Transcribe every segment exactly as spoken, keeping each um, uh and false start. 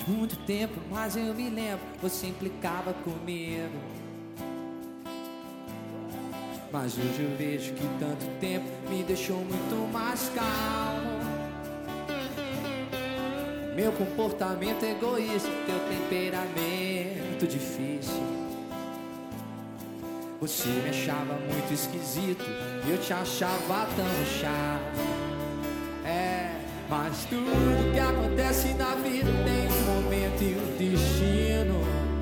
muito tempo, mas eu me lembro, você implicava comigo. Mas hoje eu vejo que tanto tempo me deixou muito mais calmo. Meu comportamento egoísta, teu temperamento difícil. Você me achava muito esquisito, eu te achava tão chato. É, mas tudo que acontece na vida tem um momento e um destino.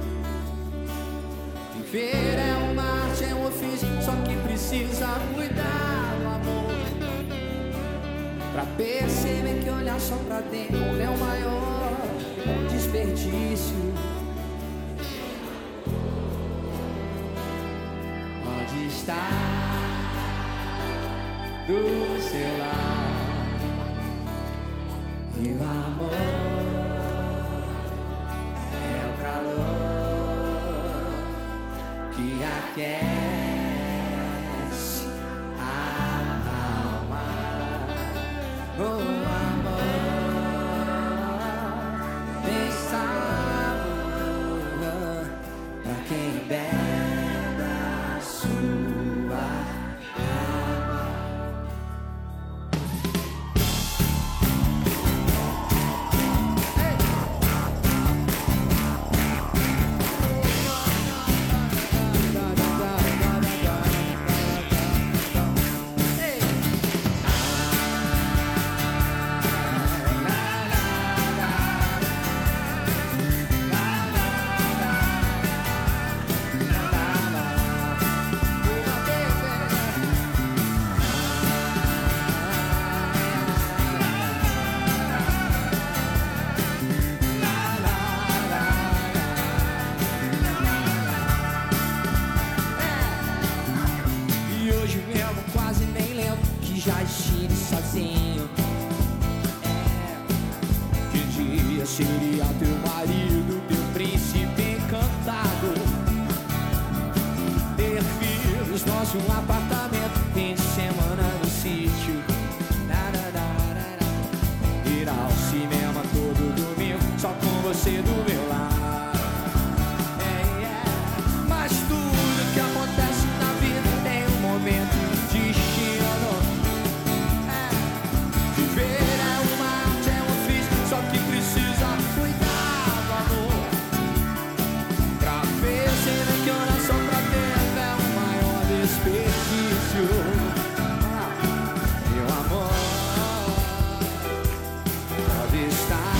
Viver é uma arte, é um ofício, só que precisa cuidar do amor. Pra perceber que olhar só pra dentro é o maior desperdício. Pode estar do seu lado e o amor é o calor que aquece a alma. Oh, amor, tem sabor pra quem bebe a sua água. Já estive sozinho. É. Que dia seria teu marido, teu príncipe encantado? Ter filhos, nosso apartamento, fim de semana no sítio. Ir ao cinema todo domingo, só com você do meu lado. É, é. Mas tudo que acontece na vida tem um momento de destino. Meu amor, pode estar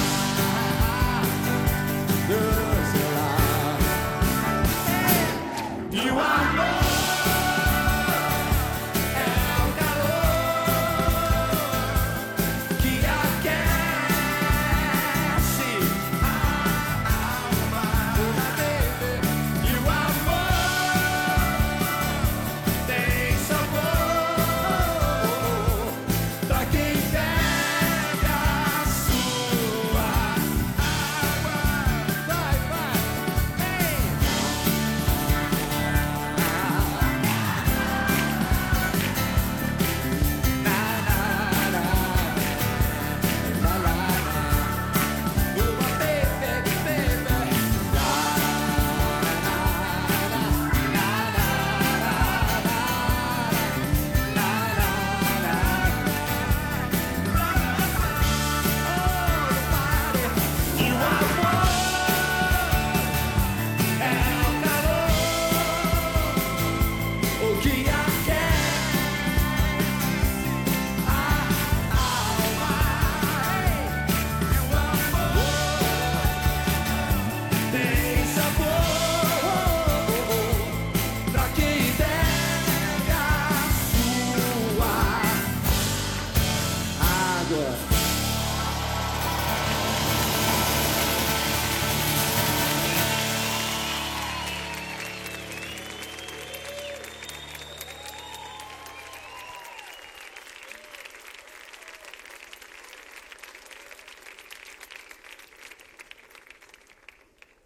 do seu lado. E o amor é o calor que aquece a alma. E o amor tem água.